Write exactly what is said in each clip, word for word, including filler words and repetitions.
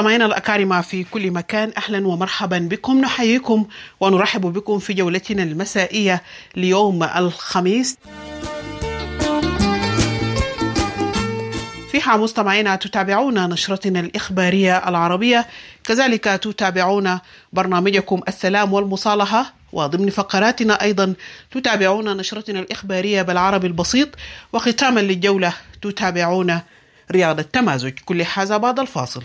مستمعينا الأكارم في كل مكان، أهلا ومرحبا بكم. نحييكم ونرحب بكم في جولتنا المسائية ليوم الخميس. فيها مستمعينا تتابعون نشرتنا الإخبارية العربية، كذلك تتابعون برنامجكم السلام والمصالحة، وضمن فقراتنا أيضا تتابعون نشرتنا الإخبارية بالعربي البسيط، وختاما للجولة تتابعون رياض التمازج. كل هذا بعد الفاصل.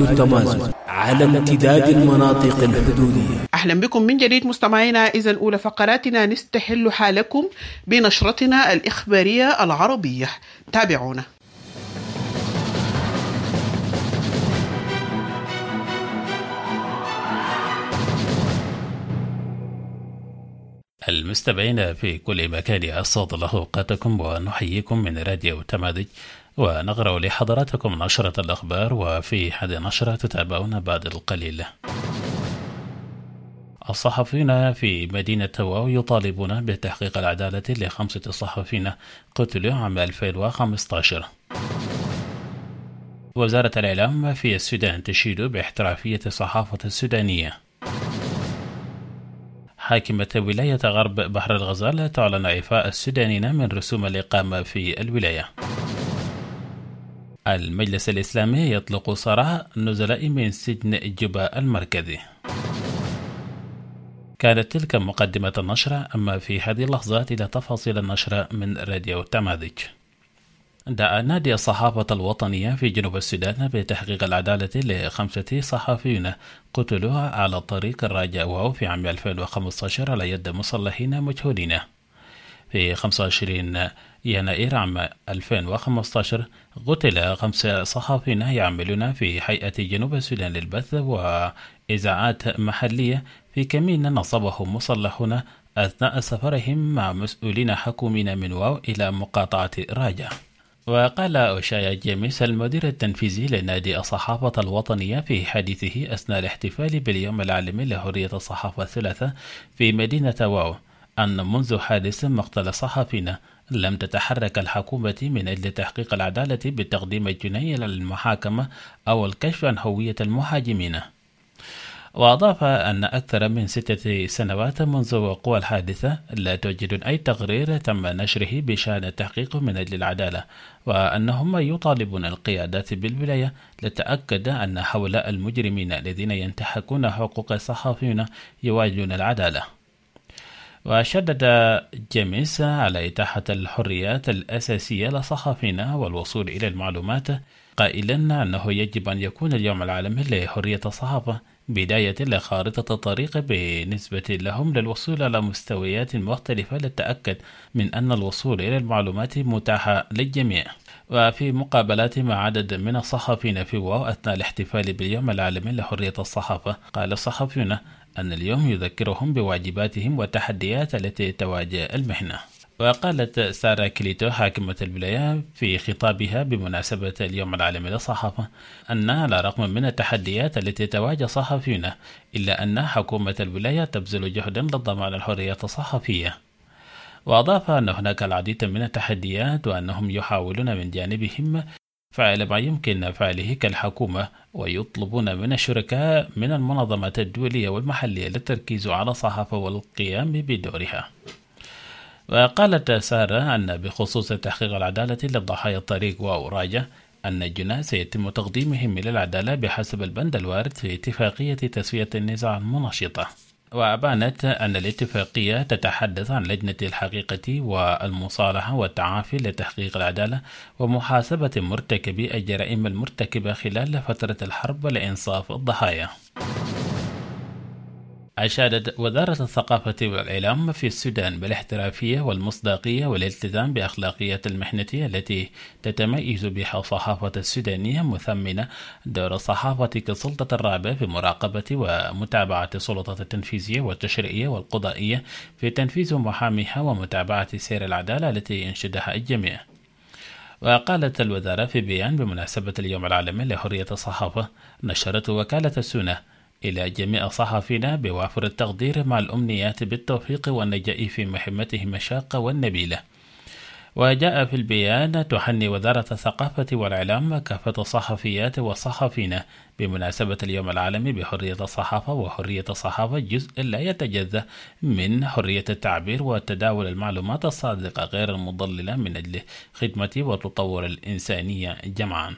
راديو التمازن على امتداد المناطق الحدودية. أهلا بكم من جديد مستمعينا. إذن أولى فقراتنا نستحل حالكم بنشرتنا الإخبارية العربية، تابعونا. المستمعين في كل مكان، أسعد الله أوقاتكم ونحييكم من راديو تمازن، ونقرأ لحضراتكم نشرة الأخبار، وفي هذه النشرة تتابعون بعد القليل. الصحفيون في مدينة واو يطالبون بتحقيق العدالة لخمسة صحفيين قتلوا عام ألفين وخمسة عشر. وزارة الإعلام في السودان تشيد باحترافية الصحافة السودانية. حاكمة ولاية غرب بحر الغزال تعلن إعفاء السودانيين من رسوم الإقامة في الولاية. المجلس الإسلامي يطلق سراح النزلاء من سجن جبا المركزي. كانت تلك مقدمة النشرة، أما في هذه اللحظات إلى تفاصيل النشرة من راديو تمازن. دعا نادي الصحافة الوطنية في جنوب السودان بتحقيق العدالة لخمسة صحفيين قتلوا على طريق الراجع واو في عام ألفين وخمسة عشر على يد مسلحين مجهولين. في خمسة وعشرين يناير عام ألفين وخمسة عشر قتل خمسة صحفيين يعملون في هيئة جنوب السودان للبث وإذاعات محلية في كمين نصبه مسلحون أثناء سفرهم مع مسؤولين حكوميين من واو إلى مقاطعة راجع. وقال أوشايا جيمس المدير التنفيذي لنادي الصحافة الوطنية في حديثه أثناء الاحتفال باليوم العالمي لحرية الصحافة الثلاثة في مدينة واو أن منذ حادث مقتل الصحفيين لم تتحرك الحكومة من أجل تحقيق العدالة بتقديم الجناية للمحاكمة أو الكشف عن هوية المهاجمين. وأضاف أن أكثر من ستة سنوات منذ وقوع الحادثة لا توجد أي تقرير تم نشره بشأن التحقيق من أجل العدالة، وأنهم يطالبون القيادات بالولاية لتأكد أن هؤلاء المجرمين الذين ينتهكون حقوق الصحفيين يواجهون العدالة. وشدد جيمس على إتاحة الحريات الأساسية للصحفيين والوصول إلى المعلومات، قائلا أنه يجب أن يكون اليوم العالمي لحرية الصحافة بداية لخارطة الطريق بالنسبة لهم للوصول على مستويات مختلفة للتأكد من أن الوصول إلى المعلومات متاحة للجميع. وفي مقابلات مع عدد من الصحفيين في واو أثناء الاحتفال باليوم العالمي لحرية الصحافة، قال الصحفيون أن اليوم يذكرهم بواجباتهم والتحديات التي تواجه المهنة. وقالت سارة كليتو حاكمة الولاية في خطابها بمناسبة اليوم العالمي للصحافة أن على الرغم من التحديات التي تواجه الصحفيون إلا أن حكومة الولاية تبذل جهدا لضمان الحرية الصحفية. وأضاف أن هناك العديد من التحديات وأنهم يحاولون من جانبهم فعل ما يمكن فعله كالحكومة، ويطلبون من الشركاء من المنظمات الدولية والمحلية للتركيز على الصحافة والقيام بدورها. وقالت سارة أن بخصوص تحقيق العدالة لضحايا الطريق واو راجع أن الجناة سيتم تقديمهم إلى العدالة بحسب البند الوارد في اتفاقية تسوية النزاع المنشطة. وأبانت أن الاتفاقية تتحدث عن لجنة الحقيقة والمصالحة والتعافي لتحقيق العدالة ومحاسبة مرتكبي الجرائم المرتكبة خلال فترة الحرب لإنصاف الضحايا. أشادت وزارة الثقافة والإعلام في السودان بالاحترافية والمصداقية والالتزام بأخلاقيات المهنة التي تتميز بها الصحافة السودانية، مثمنة دور الصحافة كسلطة الرابعة في مراقبة ومتابعة السلطات التنفيذية والتشريعية والقضائية في تنفيذ محاميها ومتابعة سير العدالة التي ينشدها الجميع. وقالت الوزارة في بيان بمناسبة اليوم العالمي لحرية الصحافة: نشرت وكالة السنة إلى جميع الصحفيين بوافر التقدير مع الأمنيات بالتوفيق والنجاح في مهمتهم الشاقة والنبيلة. وجاء في البيان تحني وزارة الثقافة والإعلام كافة الصحفيات والصحفيين بمناسبة اليوم العالمي بحرية الصحافة، وحرية الصحافة جزء لا يتجزأ من حرية التعبير وتداول المعلومات الصادقة غير المضللة من أجل خدمة وتطور الإنسانية جمعا.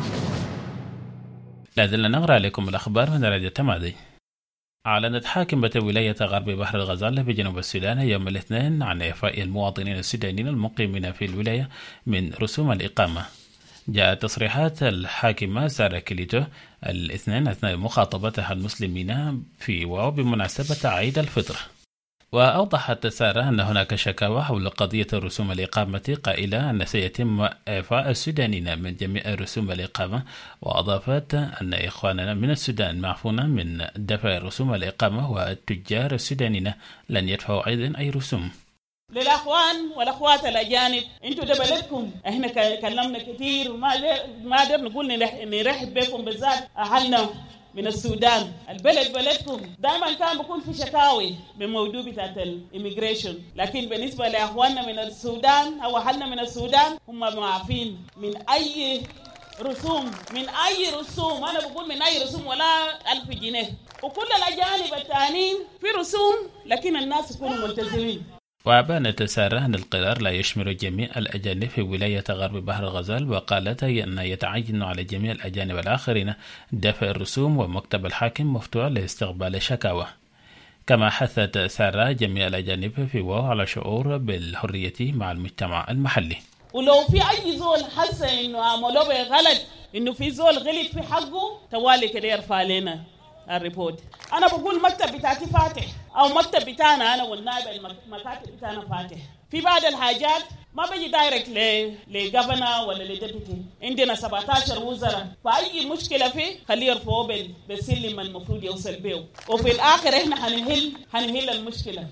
لازلنا نقرأ لكم الأخبار من راديو تمازن. أعلنت حاكمة ولاية غرب بحر الغزال بجنوب السودان يوم الاثنين عن إعفاء المواطنين السودانيين المقيمين في الولاية من رسوم الإقامة. جاءت تصريحات الحاكمة سارة كيليتو الاثنين أثناء مخاطبتها المسلمين في واو بمناسبة عيد الفطر. وأوضحت سارة أن هناك شكاوى حول قضية رسوم الإقامة، قائلة أن سيتم إعفاء السودانيين من جميع رسوم الإقامة. وأضافت أن إخواننا من السودان معفون من دفع رسوم الإقامة، والتجار السودانيين لن يدفعوا أيضا أي رسوم. للأخوان والأخوات الأجانب، أنتوا ده بلدكم، إحنا كلمنا كثير وما ما قدر نقول نرحب بكم، بالذات أهلنا من السودان. البلد بلدكم. دائما كان بيكون في شكاوي بموضوع بتاعت الإيميغريشن، لكن بالنسبة لأخواننا من السودان أو أهلنا من السودان هم معافين من أي رسوم، من أي رسوم. أنا بقول من أي رسوم ولا ألف جنيه. وكل الأجانب التانيين في رسوم، لكن الناس يكونوا ملتزمين. وأبانت سارة أن القرار لا يشمل جميع الأجانب في ولاية غرب بحر الغزال، وقالت أن يتعين على جميع الأجانب الآخرين دفع الرسوم، ومكتب الحاكم مفتوح لاستقبال الشكاوى. كما حثت سارة جميع الأجانب في واو على شعور بالحرية مع المجتمع المحلي. ولو في أي زول حس إنه عملوا به غلط، إنه في زول غلط في حقه، توالي كده يرفع لنا الريبورت. أنا بقول مكتب بتاعتي فاتح، أو مكتب بتاعنا أنا والنائب المكاتب بتاعنا فاتح. في بعض الحاجات ما بيجي دايركت لجافنا ولا لديبيتي، عندنا سبعة عشر وزراء، فأي مشكلة فيه خليه يرفعوه بالسلم المفروض يوصل به، وفي الآخر إحنا هنهل هنهل المشكلة.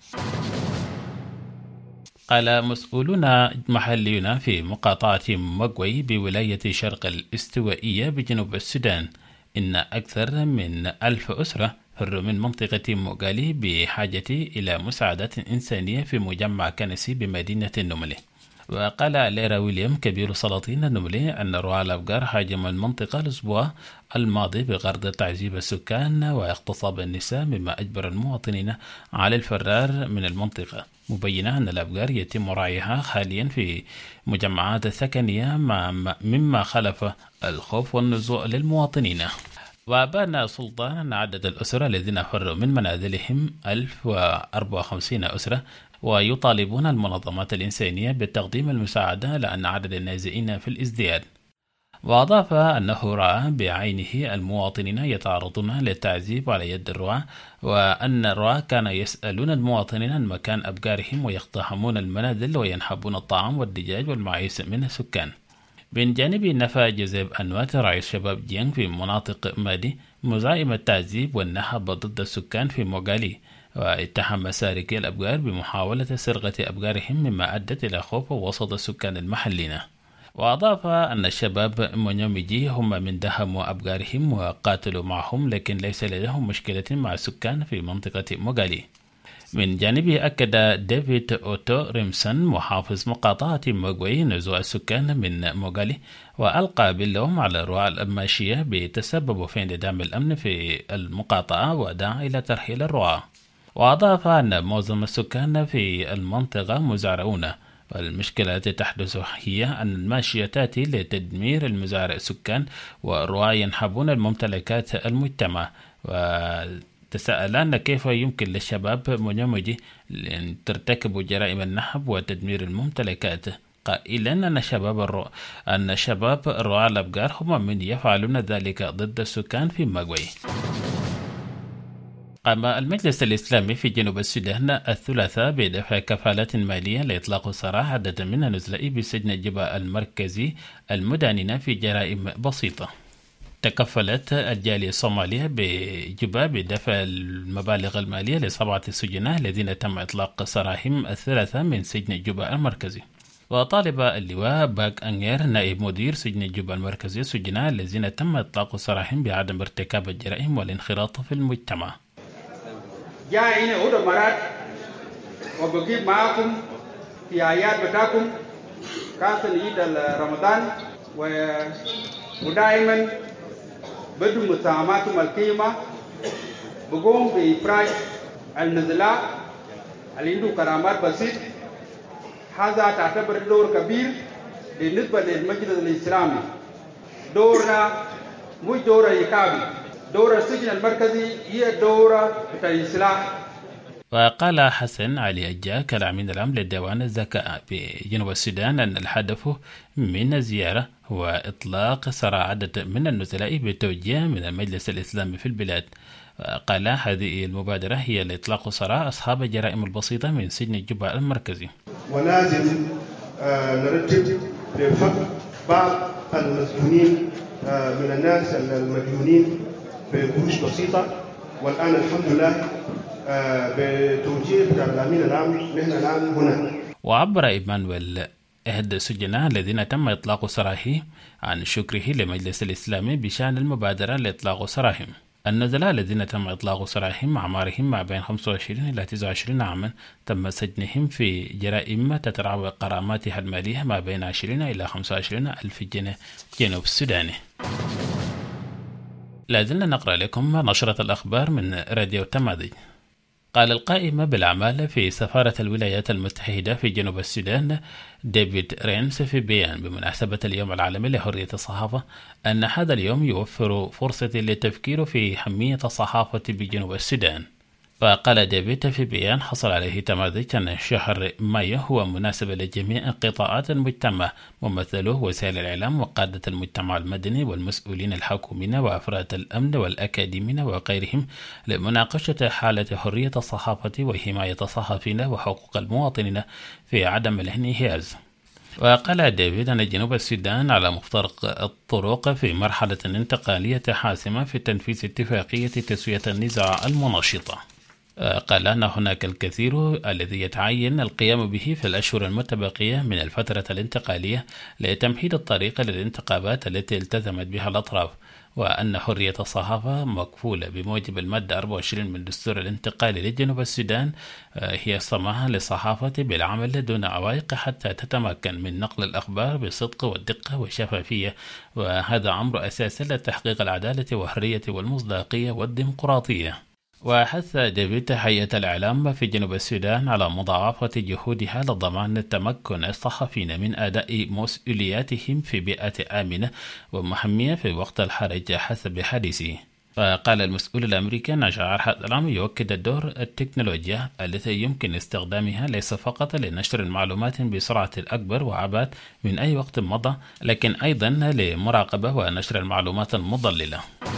قال مسؤولون محليون في مقاطعة مقوي بولاية شرق الاستوائية بجنوب السودان إن أكثر من ألف أسرة فروا من منطقة موغالي بحاجة إلى مساعدة إنسانية في مجمع كنسي بمدينة النملة. وقال ليرا ويليام كبير سلاطين النملة أن رعاة الأفجار هاجموا المنطقة الأسبوع الماضي بغرض تعذيب السكان واغتصاب النساء، مما أجبر المواطنين على الفرار من المنطقة، مبينة أن الأفجار يتم رعيها حاليا في مجمعات سكنية مما خلف الخوف والنزوع للمواطنين. وأبان سلطان أن عدد الأسرة الذين فروا من منازلهم ألف وأربعة وخمسين أسرة، ويطالبون المنظمات الإنسانية بتقديم المساعدة لأن عدد النازئين في الازدياد. وأضاف أنه رأى بعينه المواطنين يتعرضون للتعذيب على يد الرعاة، وأن الرعاة كانوا يسألون المواطنين عن مكان أبقارهم ويقتحمون المنازل وينحبون الطعام والدجاج والمعيش من السكان. من جانب نفى جوزيف أنوات رئيس شباب جيانغ في مناطق مادي مزايم التعذيب والنهب ضد السكان في موغالي، واتهم سارقي الأبقار بمحاولة سرقة أبقارهم مما أدت إلى خوف وسط السكان المحليين. وأضاف أن الشباب منيوميجي هم من دهموا أبقارهم وقاتلوا معهم، لكن ليس لديهم مشكلة مع السكان في منطقة موغالي. من جانبه أكد ديفيد أوتو ريمسون محافظ مقاطعة موغوي نزوع السكان من موغالي، وألقى باللوم على رعاة الماشية بتسبب في انعدام الأمن في المقاطعة ودعا إلى ترحيل الرعاة. وأضاف أن معظم السكان في المنطقة مزارعون، والمشكلة التي تحدث هي أن الماشية تأتي لتدمير المزارع السكان، والرعاة ينحبون الممتلكات المجتمع. وتساءلان كيف يمكن للشباب منيوميجي أن ترتكبوا جرائم النهب وتدمير الممتلكات، قائلا أن شباب الرعاة أن شباب الرعاة الأبقار هم من يفعلون ذلك ضد السكان في موغوي. قام المجلس الإسلامي في جنوب السودان الثلاثاء بدفع كفالة مالية لإطلاق سراح عدد من النزلاء بسجن جبا المركزي المدانين في جرائم بسيطة. تكفلت الجالية الصومالية بجبا بدفع المبالغ المالية لسبعة سجناء الذين تم إطلاق سراحهم الثلاثاء من سجن جبا المركزي. وطالب اللواء باك أنير نائب مدير سجن جبا المركزي السجناء الذين تم إطلاق سراحهم بعدم ارتكاب الجرائم والانخراط في المجتمع. جاء هنا هدى مرات وبقيت معكم في آيات بتاعكم كاسن عيد رمضان، ودائما بدو مساهماتكم القيمة بقوم بإفراج النزلاء اللي عنده كرامات بسيط. هذا تعتبر دور كبير بالنسبة للمجلس الإسلامي. دورنا مش دور إيقابي، دور السجن المركزي هي دورة بتاع الإصلاح. وقال حسن علي الجاك الأمين العام للديوان الزكاة بجنوب السودان أن الهدف من الزيارة هو إطلاق سراح عدد من النزلاء بالتوجيه من المجلس الإسلامي في البلاد. قال هذه المبادرة هي لإطلاق سراح أصحاب الجرائم البسيطة من سجن الجبة المركزي. ولازم نرتب لفك بعض المسجونين من الناس المديونين بقروش بسيطة، والآن الحمد لله بتوجيه الأمين العام نحن الآن هنا. وعبر إيمانويل أحد السجناء الذين تم إطلاق سراحه عن شكره لمجلس الإسلامي بشأن المبادرة لإطلاق سراحهم. النزلاء الذين تم إطلاق سراحهم أعمارهم ما بين خمسة وعشرين إلى تسعة وعشرين عاما تم سجنهم في جرائم تتراوح غراماتها المالية ما بين عشرين إلى خمسة وعشرين ألف جنيه جنوب السودان. لازلنا نقرأ لكم نشرة الأخبار من راديو تماذج. قال القائم بالأعمال في سفارة الولايات المتحدة في جنوب السودان ديفيد رينس في بيان بمناسبة اليوم العالمي لحرية الصحافة أن هذا اليوم يوفر فرصة للتفكير في أهمية الصحافة بجنوب السودان. فقال ديفيد في بيان حصل عليه تماذج أن شهر مايو هو مناسب لجميع قطاعات المجتمع ممثله وسائل الإعلام وقادة المجتمع المدني والمسؤولين الحكوميين وأفراد الأمن والأكاديميين وغيرهم لمناقشة حالة حرية الصحافة وحماية الصحفيين وحقوق المواطنين في عدم الانحياز. وقال ديفيد أن جنوب السودان على مفترق الطرق في مرحلة انتقالية حاسمة في تنفيذ اتفاقية تسوية النزاع المنشطة. قال أن هناك الكثير الذي يتعين القيام به في الأشهر المتبقية من الفترة الانتقالية لتمهيد الطريق للانتخابات التي التزمت بها الأطراف، وأن حرية الصحافة مكفولة بموجب المادة أربعة وعشرين من دستور الانتقالي لجنوب السودان هي السماح للصحافة بالعمل دون عوائق حتى تتمكن من نقل الأخبار بالصدق والدقة والشفافية، وهذا أمر أساسي لتحقيق العدالة والحرية والمصداقية والديمقراطية. وحث ديفيد هيئة الإعلام في جنوب السودان على مضاعفة جهودها لضمان تمكن الصحفيين من أداء مسؤولياتهم في بيئة آمنة ومحمية في وقت الحرج حسب حديثه. فقال المسؤول الأمريكي أن شعار هذا العام يؤكد الدور التكنولوجيا التي يمكن استخدامها ليس فقط لنشر المعلومات بسرعة الأكبر وأبعد من أي وقت مضى، لكن أيضا لمراقبة ونشر المعلومات المضللة.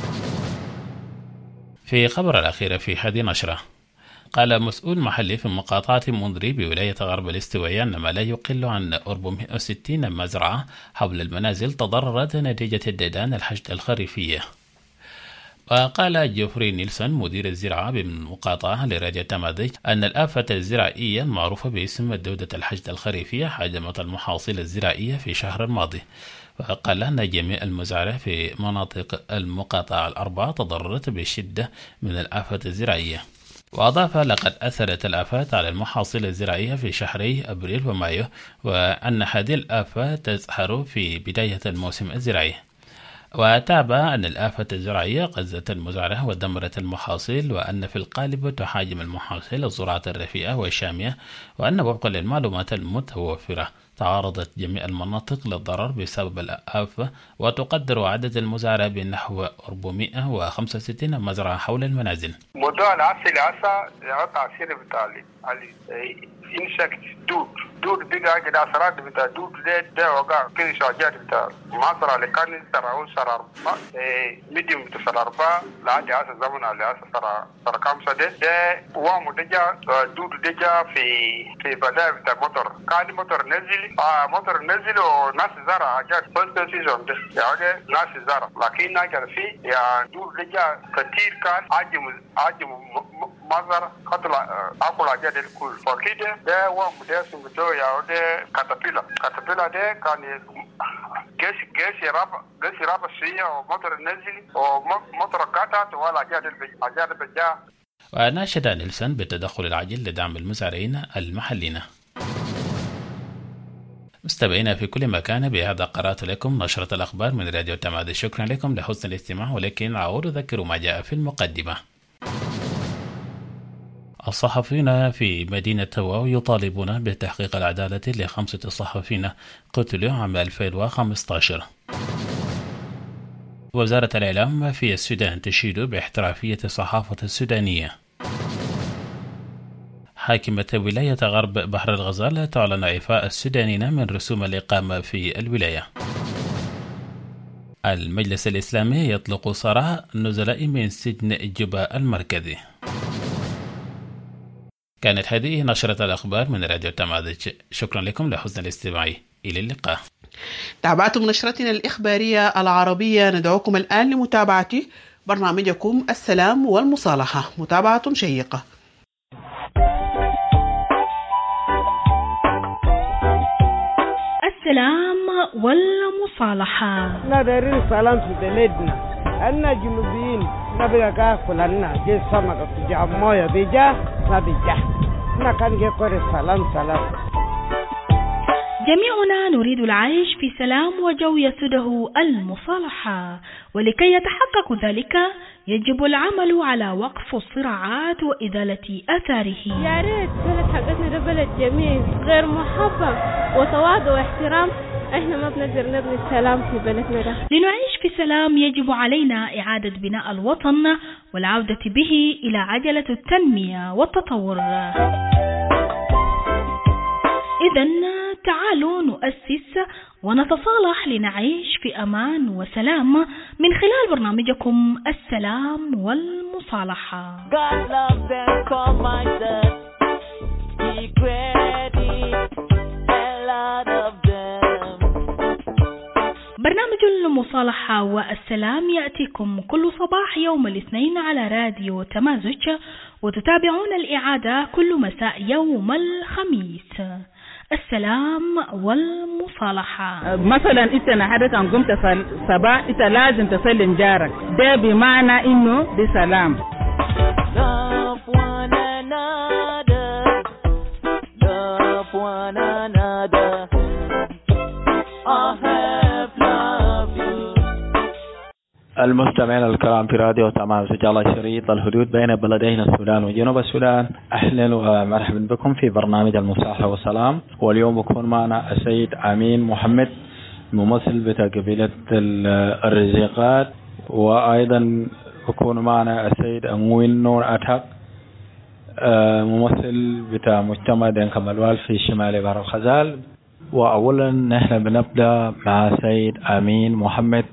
في خبر الأخير في هذه النشرة، قال مسؤول محلي في مقاطعة منذري بولاية غرب الاستوائية أن ما لا يقل عن أربعمائة وستين مزرعة حول المنازل تضررت نتيجة الديدان الحشد الخريفية. وقال جوفري نيلسون مدير الزراعة بالمقاطعة لراديو تماذج أن الآفة الزراعية المعروفة باسم دودة الحشد الخريفية هاجمت المحاصيل الزراعية في شهر الماضي. وقال أن جميع المزارع في مناطق المقاطعة الأربعة تضررت بشدة من الآفة الزراعية. وأضاف لقد أثرت الآفات على المحاصيل الزراعية في شهري أبريل ومايو، وأن هذه الآفة تظهر في بداية الموسم الزراعي. وتابع أن الآفة الزراعية غزت المزارع ودمرت المحاصيل، وأن في الغالب تحاجم المحاصيل الزراعة الرفيئة والشامية، وأن وفقا للمعلومات المتوفرة تعرضت جميع المناطق للضرر بسبب الآفة، وتقدر عدد المزارع بنحو أربعمائة وخمسة وستين مزرعة حول المنازل. موضوع العسل عسى يقطع سير بتاعي علي إنسكت دود دود بيجا كده أسرات بتاع دود ده ده وقع كل شجاعات بتاع مصر اللي كان تراون سرار ميديم بتسرار با لعدي عسى زمن على عسى سرار سرار كام سدة ده وام دجا دود دجا في في بدأ بتاع موتور كان موتور نزل آه موتور نزل وناس زرع حاجات فست سيزون ده يعني ناس زرع لكن ناجر في يا دود دجا كتير كان عجم عجم مصر قتل أقول حاجات الكل فكده ده وام ده سمتو يا ده كاتابيلا كاتابيلا ده كان جيش جيش راب جيش راب الشيء ومطر النزل ومطر قطعت ولا جاد الجاد بجا. وناشد نيلسون بالتدخل العاجل لدعم المزارعين المحليين. مستمعينا في كل مكان، بهذا قرأت لكم نشرة الأخبار من راديو تماذج. شكرا لكم لحسن الاستماع، ولكن أعود أذكر ما جاء في المقدمة. الصحفيون في مدينة واو يطالبون بتحقيق العدالة لخمسة صحفيين قتلوا عام ألفين وخمسة عشر. وزارة الإعلام في السودان تشيد باحترافية الصحافة السودانية. حاكمة ولاية غرب بحر الغزال تعلن إعفاء السودانيين من رسوم الإقامة في الولاية. المجلس الإسلامي يطلق سراح النزلاء من سجن جوبا المركزي. كانت هذه نشرة الأخبار من راديو تمازج. شكرا لكم لحسن الاستماع. إلى اللقاء. تابعتم نشرتنا الإخبارية العربية. ندعوكم الآن لمتابعة برنامجكم السلام والمصالحة، متابعة شيقة. السلام والمصالحة. ندير السلام في بلدنا، أنا جنوبيين نبغى كاكل لنا جي سمكة جا موية بيجا نبيجا نكان جي كوري سلام سلام. جميعنا نريد العيش في سلام وجو يسوده المصالحة، ولكي يتحقق ذلك يجب العمل على وقف الصراعات وإزالة آثاره. يا ريت بلد حقتنا ده بلد جميل غير محبب وتواضع واحترام، احنا ما بنقدر نبني السلام في بلدنا ده. لنعيش في سلام يجب علينا إعادة بناء الوطن والعودة به إلى عجلة التنمية والتطور. إذن تعالوا نؤسس ونتصالح لنعيش في أمان وسلام من خلال برنامجكم السلام والمصالحة. برنامج المصالحة والسلام يأتيكم كل صباح يوم الاثنين على راديو تمازج، وتتابعون الإعادة كل مساء يوم الخميس. السلام والمصالحة. مثلا انت نهارك ان قمت صباح انت لازم تسلم جارك، ده بمعنى انه دي سلام. Love one another, love one another. I have loved you. المستمعين الكرام في راديو تمازج على شريط الحدود بين بلدين السودان وجنوب السودان، أهلا ومرحبا بكم في برنامج المصالحة والسلام. واليوم بكون معنا السيد أمين محمد ممثل بتاع قبيلة الرزيقات، وأيضا بكون معنا السيد أموين نور أتحق ممثل بتاع مجتمع دنكا ملوال في شمال بحر الغزال. وأولا نحن بنبدأ مع السيد أمين محمد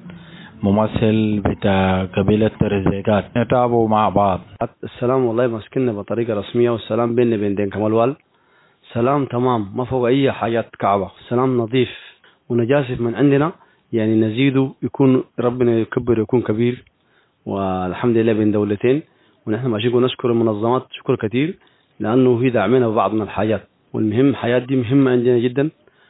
ممثل بتاع قبيلة الرزيقات، نتابعوا مع بعض. السلام والله ماسكنا بطريقة رسمية، والسلام بيننا بين دين كمالوال سلام تمام، ما فوق أي حاجات كعبة، سلام نظيف ونجاسف من عندنا، يعني نزيده يكون ربنا يكبر يكون كبير، والحمد لله بين دولتين. ونحن ماشيين نشكر المنظمات شكر كثير لأنه هي دعمنا ببعض من الحاجات، والمهم الحياة دي مهمة عندنا جدا،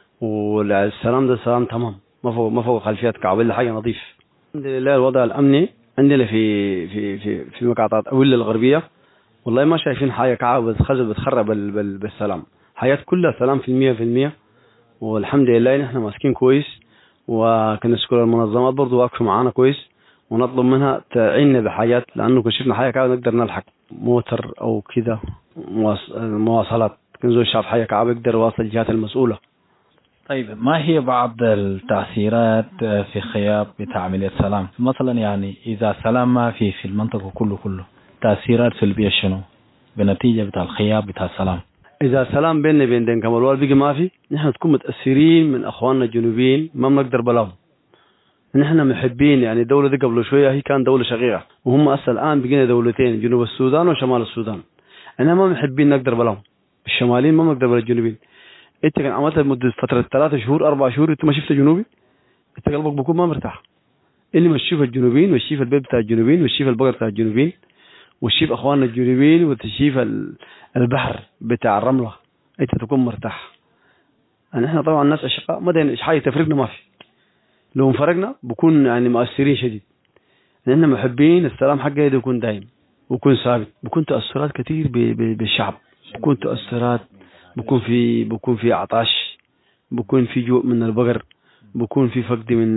والسلام ده سلام تمام ما فوق ما فوق خلفيات كعبة، إلا حاجة نظيف. الحمد لله الوضع الأمني عندنا في في في في مقاطعة أويلا الغربية والله ما شايفين حاجة كعبة بتخرب بتخرب بالسلام، حياة كلها سلام في المية في المية، والحمد لله نحن ماسكين كويس. وكنشكر المنظمات برضو واقفة معانا كويس، ونطلب منها تعيننا بحاجات، لأنه كشفنا حاجة كعبة نقدر نلحق موتر أو كذا مواصلات، كنزول شاف حاجة كعبة يقدر يواصل الجهات المسؤولة. طيب ما هي بعض التأثيرات في خياب بتاع عملية السلام؟ مثلا يعني إذا سلام ما في في المنطقة كله كله تأثيرات سلبية شنو بنتيجة بتاع الخياب بتاع السلام؟ إذا سلام بيننا بين دين كمالوال بيجي ما في، نحن تكون متأثرين من أخواننا الجنوبيين ما بنقدر بلاهم. نحن محبين، يعني الدولة دي قبل شوية هي كان دولة شقيقة، وهم أصلا الآن بقينا دولتين، جنوب السودان وشمال السودان. أنا ما محبين نقدر بلاهم، الشماليين ما بنقدر بلا الجنوبيين. انت كان عملت مدة فترة ثلاثة شهور أربع شهور انت ما شفت جنوبي، انت قلبك بكون ما مرتاح. اللي مش شوف الجنوبيين والشيف البيت بتاع الجنوبيين والشيف البقر بتاع الجنوبيين والشيف اخواننا الجنوبيين والشيف البحر بتاع الرملة، انت تكون مرتاح. يعني احنا طبعا الناس اشقاء ما دين حاجة تفرقنا ما في، لو انفرقنا بكون يعني مؤثرين شديد. لأننا محبين السلام حقه يكون دائم ويكون ثابت، بكون تأثرات كثير بالشعب، بكون تأثرات بكون في بكون في عطش، بكون في جوع من البقر، بكون في فقد من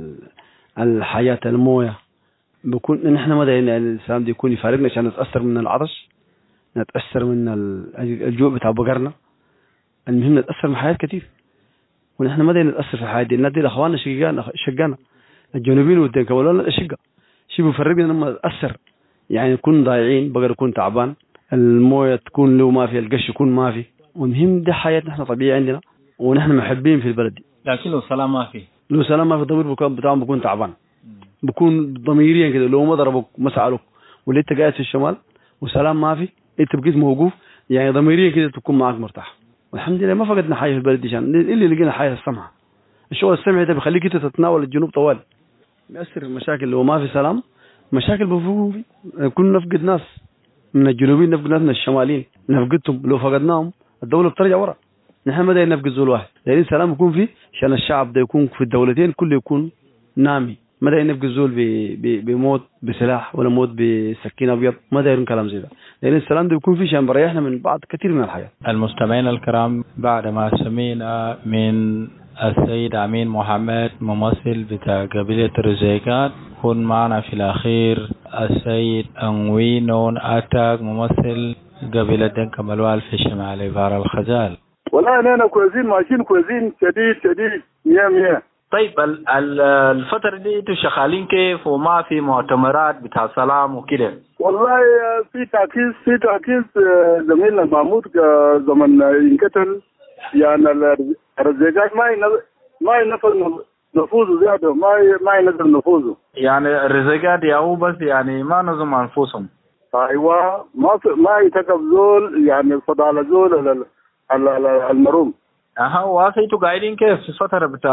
الحياة الموية، بكون نحن ما دايرين السلام دي يكون يفارقنا عشان نتأثر من العطش، نتأثر من الجوع بتاع بقرنا. المهم نتأثر من حياة كثير، ونحن ما دايرين نتأثر في الحياة دي. ندي لأخواننا شقانا شقانا الجنوبيين والدين كمان الشقة شيء بيفرقنا لما نتأثر، يعني نكون ضايعين، بقر يكون تعبان، المويه تكون لو ما في، القش يكون ما في. والمهم ده حياتنا احنا طبيعي عندنا، ونحن محبين في البلد دي. لكن لو سلام ما في، لو سلام ما في الضمير بتاعهم بكون تعبان، بكون ضميريا كده. لو ما ضربوك ما سألوك واللي انت قاعد في الشمال وسلام ما في، انت بقيت موقوف، يعني ضميريا كده تكون معك مرتاح. والحمد لله ما فقدنا حاجه في البلد دي، عشان اللي لقينا حاجه السمعه. الشغل السمعي ده بيخليك انت تتناول الجنوب طوال، بيأثر المشاكل. لو ما في سلام مشاكل بفوق في، كنا نفقد ناس من الجنوبيين، نفقد ناس من الشماليين، نفقدهم. لو فقدناهم الدوله بترجع ورا. نحن ما داير نفقد زول واحد، دايرين سلام يكون فيه عشان الشعب ده يكون في الدولتين كله يكون نامي. ما داير نفقد زول بموت بسلاح ولا موت بسكين ابيض، ما دايرين كلام زي ده. دايرين السلام ده يكون فيه عشان بريحنا من بعض كثير من الحياه. المستمعين الكرام، بعد ما سمعنا من السيد أمين محمد ممثل بتاع قبيلة رزيقات، كون معنا في الأخير السيد أنوي نون أتاك ممثل قبيلة دنك ملوال في شمال بحر الخزال. والله أنا كويسين، ماشيين كويسين، شديد شديد مية مية. طيب الفترة دي انتوا شغالين كيف وما في مؤتمرات بتاع سلام وكده؟ والله في تعكيس في تعكيس زميلنا محمود زمن ينقتل، يعني الرزيقات ما ما ينفذ نفوذه زياده، ما ما ينزل نفوذه. يعني الرزيقات يا هو بس يعني ما نظم انفسهم. ايوه، ما ما يتكب زول، يعني فضل زول المروم. اها، واسيتوا قاعدين كيف في الفتره بتاع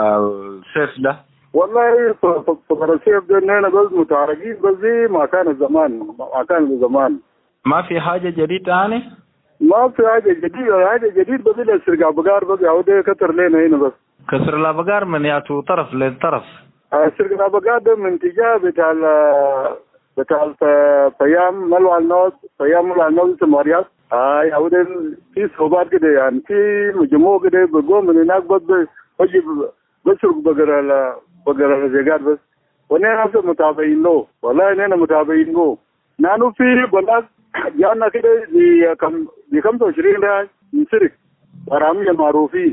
الصيف ده؟ والله فتره الصيف ده احنا بس متعارقين، بس زي ما كان زمان، ما كان زمان. ما في حاجه جديده يعني؟ ما في حاجه جديده، حاجه جديد بس اللي سرقه بقار بس يعود كتر لنا هنا بس. كسر الابقار من ياتو طرف للطرف. سرقه الابقار ده من اتجاه بتاع بتاع فيام ملوى النوز، فيام ملوى النوز اسمه رياض. هاي عود في صعوبات كده، يعني في مجموعه كده بقوم من هناك بس بجيب بسرق بقر بقر الرزيقات بس. ونحن متابعين له، والله نحن متابعين له. نحن في بلاغ جانا كده بكم بخمسة وعشرين راي نسرق ورامي المعروفين،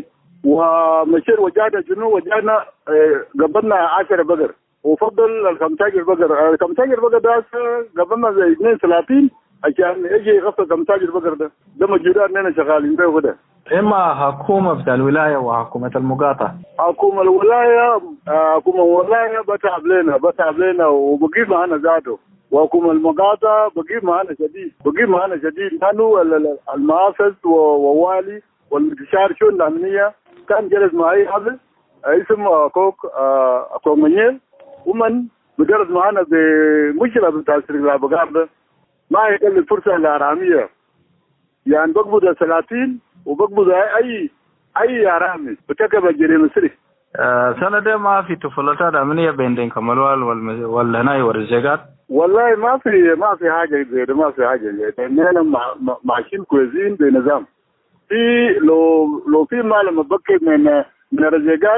ومشير وجانا جنو وجانا قبلنا عشرة بقر، وفضل الخمساجر بقر. الخمساجر بقر ده قبلنا زي اثنين وثلاثين عشان يجي يغطي خمساجر بقر ده. ده موجودات اننا شغالين به كده. اما حكومه بتاع الولايه وحكومه المقاطعه. حكومه الولايه حكومه الولايه بتعب لنا بتعب لنا وبقيت معنا ذاته، وحكومه المقاطعه بقيت معنا شديد بقيت معنا شديد. كانوا المحافظ ووالي والمستشار شؤون الامنيه كان جلس معي قبل اسمه كوك اكو منيل، ومن بجلس معنا بمشكله بتاع سرقه الابقار ده. ما يقل الفرصه الاراميه، يعني بقبض ثلاثين وبقبض اي اي ارامي بتكب الجريمه سرقه. آه سنه ده ما في تفلتات امنيه بين دين كمالوال والهناي والرزيقات. والله ما في ما في حاجه زي ما في حاجه زي اننا ماشيين كويسين بنظام. في لو لو في مال مبكر من من الرزيقات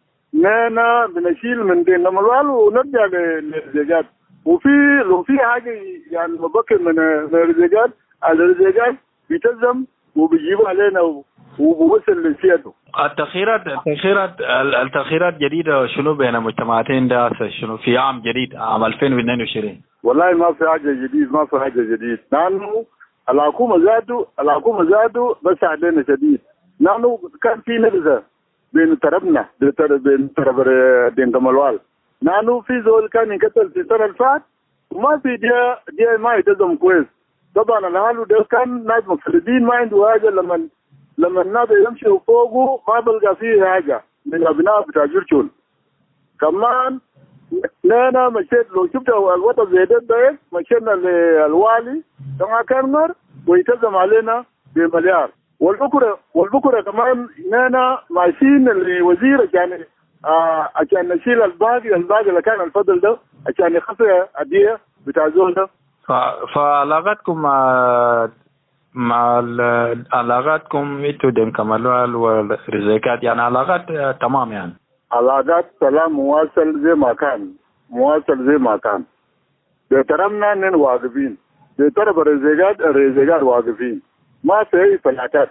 نحن بنشيل من دين كمالوال ونرجع للرزيقات. وفي لو في حاجه يعني مبكر من من الرزيقات، الرزيقات بيتزم وبيجيبوا علينا وبوصل لسيادته. التأخيرات التأخيرات التأخيرات جديدة شنو بين مجتمعاتين ده شنو في عام جديد عام ألفين واثنين وعشرين؟ والله ما في حاجة جديد، ما في حاجة جديد. نحن الحكومة ذاته الحكومة ذاته بس علينا شديد. نحن كان في نبذة بين طرفنا بين طرف دين كمالوال. نحن في زول كان ينقتل في السنة اللي فات وما في دي دي ما يتزم كويس. طبعا الحال ده كان ناس مفردين ما عنده حاجة، لما لما الناس يمشوا فوقه ما بلقى فيه حاجة من أبناء بتاع جرشون. كمان أنا مشيت لو شفت الوطن زي ده مشينا للوالي كما كان مر ويتزم علينا بمليار. والبكرة والبكرة كمان أنا ماشيين لوزير عشان آه عشان نشيل الباقي الباقي اللي كان الفضل ده عشان يخفي الدية بتاع زول ده. فعلاقاتكم مع مع علاقاتكم انتوا دين كمالوال والرزيقات يعني علاقات تمام يعني؟ علاقات سلام مواصل زي ما كان مواصل زي ما كان. بيترمنا اننا واقفين، بيترب الرزيقات الرزيقات واقفين، ما في اي فلاتات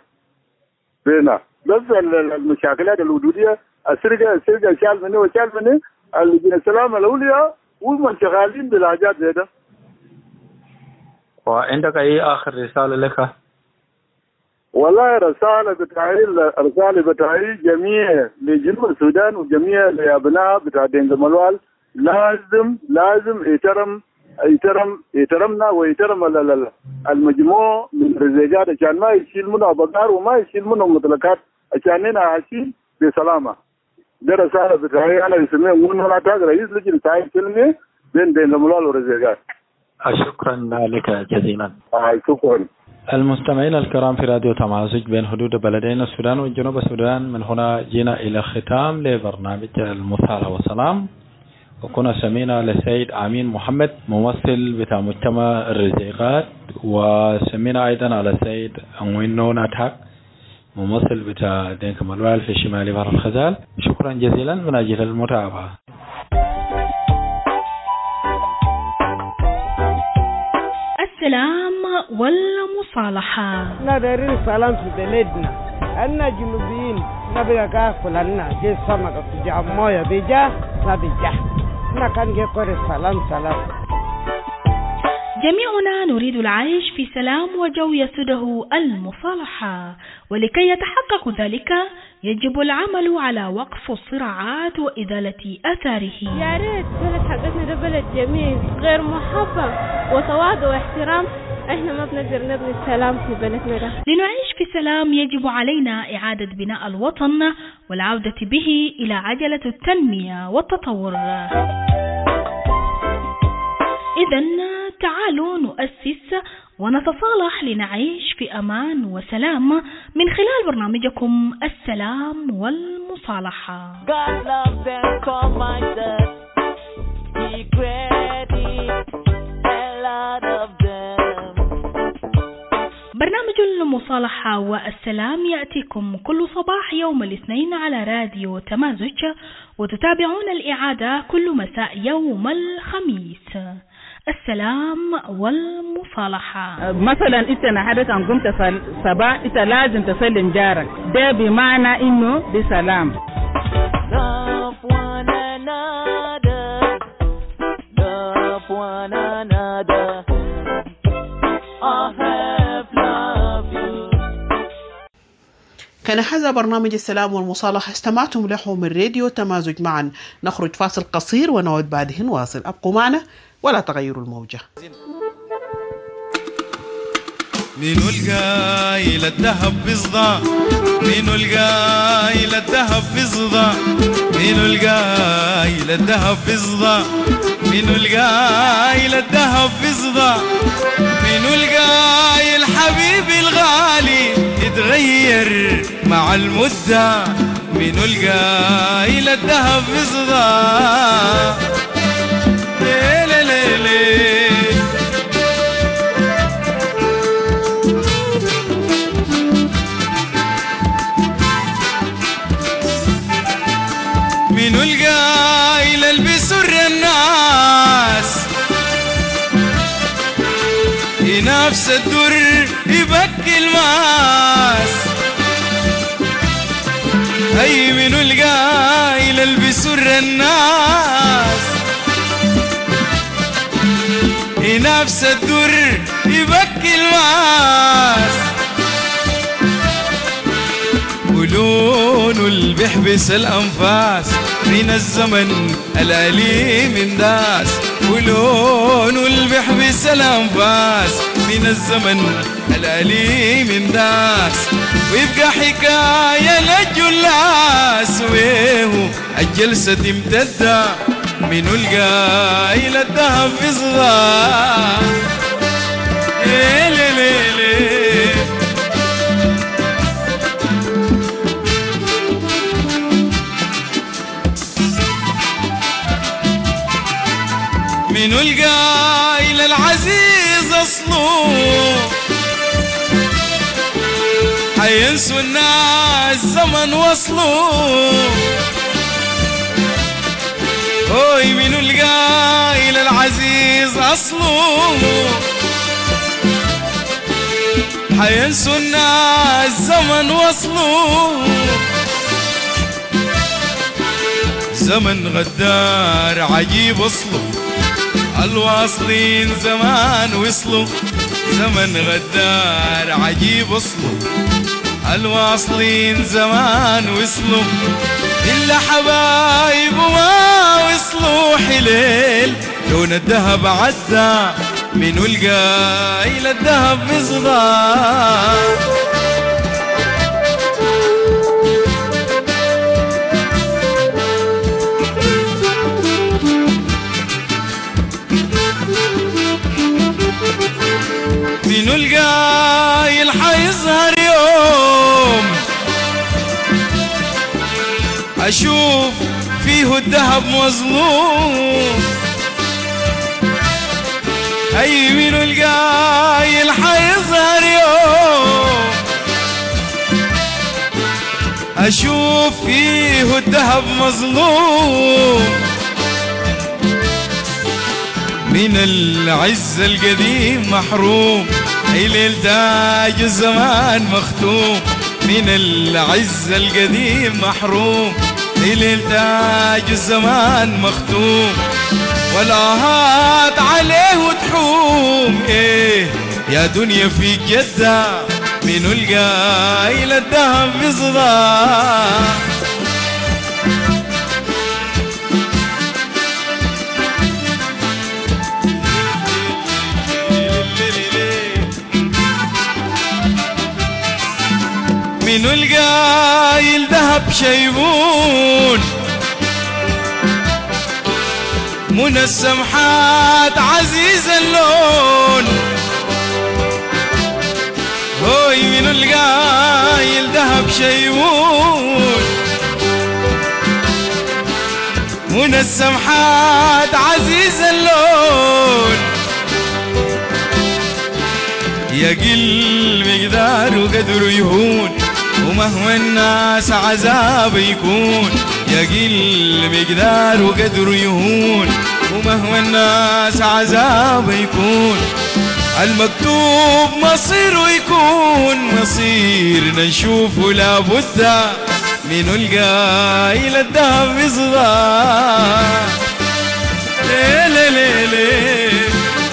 بينا. بس المشاكلات الوجوديه السرقه السرقه شال مني وشال مني السلام الاولياء وهم شغالين بالحاجات زي ده. وعندك أي آخر رسالة لك؟ والله رسالة بتاعي رسالة بتاعي جميع لجنوب السودان وجميع لأبناء بتاع دينج ملوال لازم لازم يحترم يحترم يحترمنا ويحترم المجموع من الرزاقات عشان ما يشيل منه أبقار وما يشيل منه مطلقات عشان عايشين بسلامة. ده رسالة بتاعي أنا اسمي منو نتاج رئيس لجنة تعاين كلمة بين دينج ملوال والرزاقات. شكرا لك جزيلا. آه شكرا. المستمعين الكرام في راديو تمازج بين حدود بلدين السودان وجنوب السودان، من هنا جينا إلى ختام لبرنامج المصالحة والسلام، وكنا سمينا لسيد أمين محمد ممثل بتاع مجتمع الرزيقات، وسمينا أيضا على سيد أنوينو ناتاك ممثل بتاع دينك ملوال في شمال بحر الخزال. شكرا جزيلا من أجل المتابعة. السلام والمصالحة. نادرين سلام في بلدنا، أنا جنوبيين نبغى كافل لنا جي سمكة تجاه موية بيجا نبيجا نكان جي كوري سلام سلام. جميعنا نريد العيش في سلام وجو يسده المصالحة، ولكي يتحقق ذلك يجب العمل على وقف الصراعات وإزالة أثاره. يا ريت بلد حقتنا ده بلد جميل غير محبة وتواضع واحترام، احنا ما بنقدر نبني السلام في بلدنا ده. لنعيش في سلام يجب علينا إعادة بناء الوطن والعودة به إلى عجلة التنمية والتطور. إذن تعالوا نؤسس ونتصالح لنعيش في أمان وسلام من خلال برنامجكم السلام والمصالحة. برنامج المصالحة والسلام يأتيكم كل صباح يوم الاثنين على راديو تمازج، وتتابعون الإعادة كل مساء يوم الخميس. السلام والمصالحة. مثلا انت نحدث عن قمت صباح انت لازم تسلم جارك، ده بمعنى انه بسلام. Love one another, love one another, I have loved you. كان هذا برنامج السلام والمصالحة، استمعتم له من راديو تمازج. معا نخرج فاصل قصير ونعود بعده نواصل. أبقوا معنا ولا تغيروا الموجة. مينو القايل الذهب بصدى، مينو القايل الذهب بصدى، مينو القايل الذهب بصدى، مينو القايل الذهب بصدى، مينو القايل حبيبي الغالي يتغير مع المدة، مينو القايل الذهب بصدى. ليلي ليلي منو القايل اللي بيسر الناس، ينافس الدر يبكي الماس، اي منو القايل اللي بيسر الناس، ينافس الدر يبكي الماس، ولونه اللي بيحبس الأنفاس من الزمن الأليم انداس، ولونه اللي بيحبس الأنفاس من الزمن الأليم انداس، ويبقى حكاية للجلاس ويهو الجلسة تمتد، منو القايل الذهب بصدى. ليلي ليلي منو القايل العزيز اصله، حينسوا الناس زمن وصلوا، اوي منو القايل العزيز اصله، حينسوا الناس زمن وصلوا، زمن غدار عجيب اصله، الواصلين زمان وصلوا، زمن غدار عجيب أصله الواصلين زمان وصلوا إلا حبايب ما وصلوا حليل لون الذهب عدى منو القايل الذهب مصغار منو القايل حيظهر يوم أشوف فيه الذهب مظلوم أي منو القايل حيظهر يوم أشوف فيه الذهب مظلوم من العز القديم محروم أي ليل تاج الزمان مختوم من العز القديم محروم أي ليل تاج الزمان مختوم والآهات عليه تحوم إيه يا دنيا في جدة منو القايل الذهب بصداع منو القايل ذهب شيبون من السمحات عزيز اللون هوي منو القايل ذهب شيبون من السمحات عزيز اللون يقل مقدار وقدره يهون ومهما الناس عذاب يكون يقل مقدار وقدره يهون ومهما الناس عذاب يكون المكتوب مصيره يكون مصيرنا نشوفه لابد منو القايل الذهب يصغر ليه ليه ليه ليه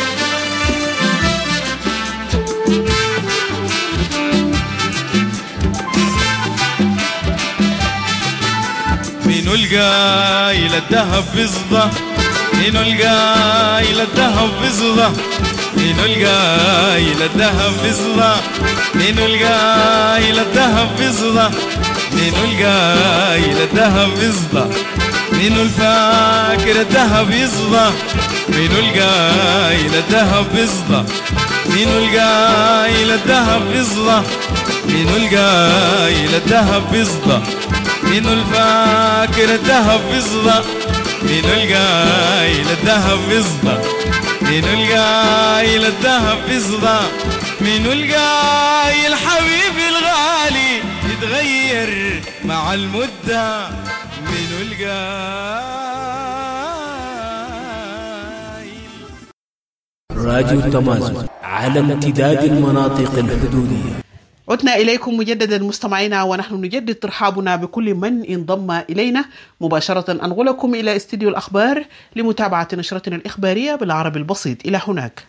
منو القايل الذهب بصدى منو القايل الذهب بصدى منو القايل الذهب بصدى منو القايل الذهب بصدى منو القايل الذهب بصدى منو الفاكر الذهب يصدى منو القايل الذهب بصدى منو القايل الذهب بصدى منو القايل الذهب بصدى منو الفاكر الذهب بصدى منو القايل الذهب بصدى منو القايل الذهب بصدى منو القايل حبيبي الغالي يتغير مع المدة منو القايل راديو تمازن على امتداد المناطق الحدودية. عدنا إليكم مجددا مستمعينا ونحن نجدد ترحابنا بكل من انضم إلينا مباشرة. أنقلكم إلى استديو الأخبار لمتابعة نشرتنا الإخبارية بالعربي البسيط. إلى هناك.